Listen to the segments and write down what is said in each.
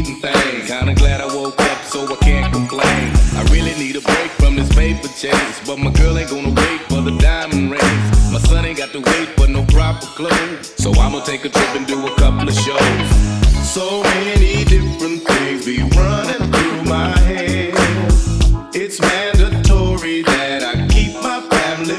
eating things. Kinda glad I woke up so I can't complain. I really need a break from this paper chase, but my girl ain't gonna wait for the diamond rings. My son ain't got to wait for no proper clothes, so I'ma take a trip and do a couple of shows. So many different things be running through my head. It's mandatory that I keep my family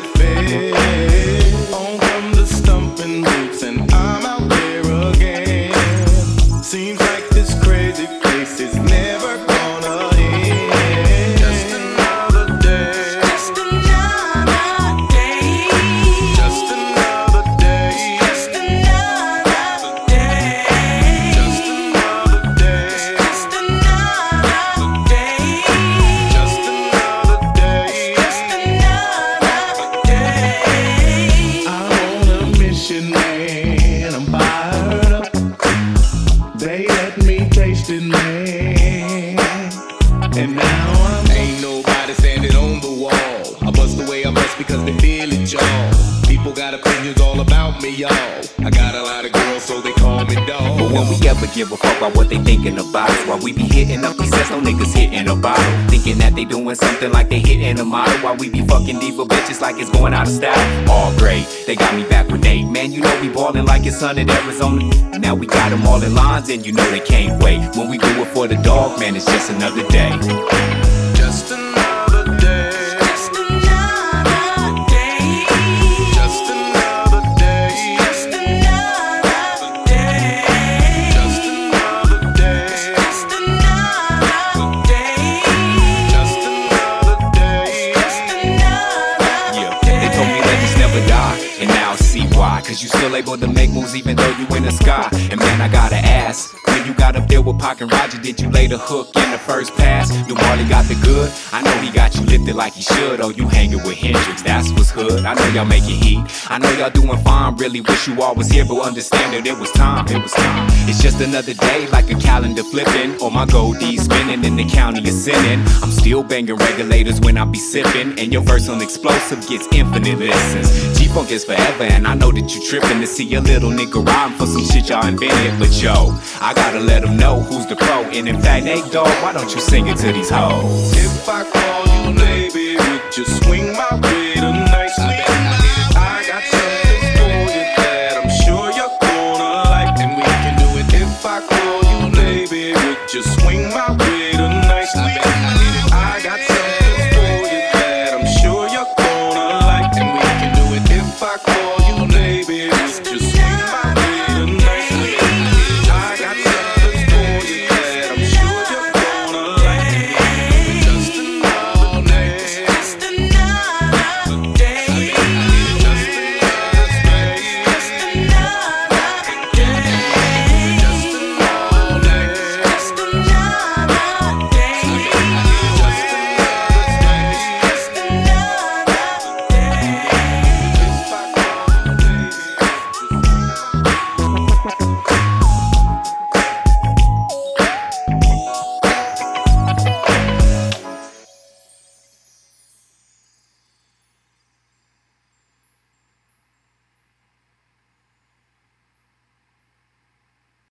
fed. On from the stumping roots and I'm out there again. Seems like this crazy place is never gonna end. Just another day. Just another day. Just another day. Just another day. Just another day. Just another day. Just another day. Just another day. I'm on a mission, man. I'm fired up. They let me taste it, man. And now ain't nobody standing on the wall. I bust the way I bust because they feel it, y'all. People got opinions all about me, y'all. I got a lot of girls, so they call me dog. But when we ever give a fuck about what they thinking about us, while we be hitting up these sets, no niggas hitting a bottle, thinking that they doing something like they hitting a model, while we be fucking diva bitches like it's going out of style. All great, they got me back with Nate. Man, you know we ballin' like it's sun in Arizona. Now we got them all in lines and you know they can't wait. When we do it for the dog, man, it's just another day. Just another day. Just another day. Just another day. Just another day. Just another day. Just another day. Just another day. Just another Yeah, they told me legends never die, and now I see why. Cause you still able to make moves even though you in the sky. And man, I gotta ask, when you got up there with Pac and Roger, did you lay the hook in the first pass? Do Marley got the good? I know he got you lifted like he should. Oh, you hanging with Hendrix, that's what's hood. I know y'all making heat, I know y'all doing fine. Really wish you all was here, but understand that it was time, it was time. It's just another day, like a calendar flipping, or my goldie spinning in the county of sinning. I'm still banging regulators when I be sipping, and your verse on explosive gets infinite listens. G-Funk is forever, and I know that you tripping to see a little nigga rhyme for some shit y'all invented. But yo, I gotta let them know who's the pro. And in fact, Nate Dogg, why don't you sing it to these hoes? If I call you baby, would you swing my way tonight? I got something for you that I'm sure you're gonna like, and we can do it. If I call you baby, would you swing my way?